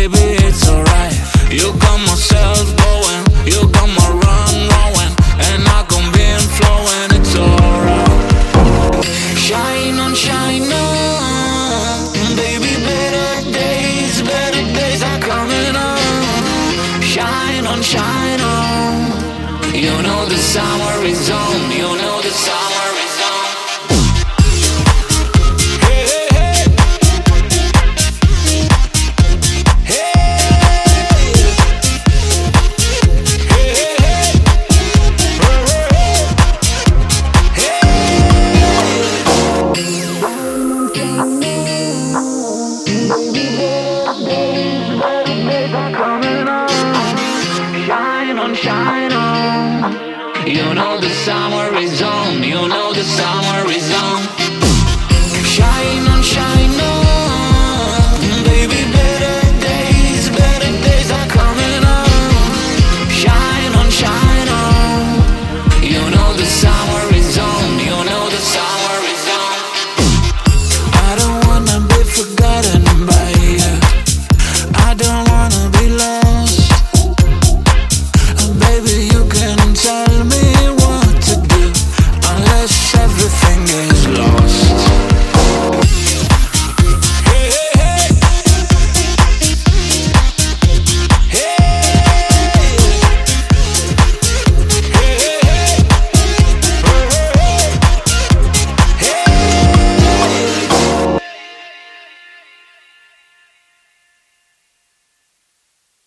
baby, it's alright. You got myself going, you got my run rolling, and I gon' be in flowing, it's alright. Shine on, baby, better days are coming on. Shine on, you know the summer is on, you know the summer is on. Shine on, you know the summer is on, you know the summer is on. Shine on, baby, better days are coming on. Shine on, you know the summer is on, you know the summer is on. I don't wanna be forgotten by you, I don't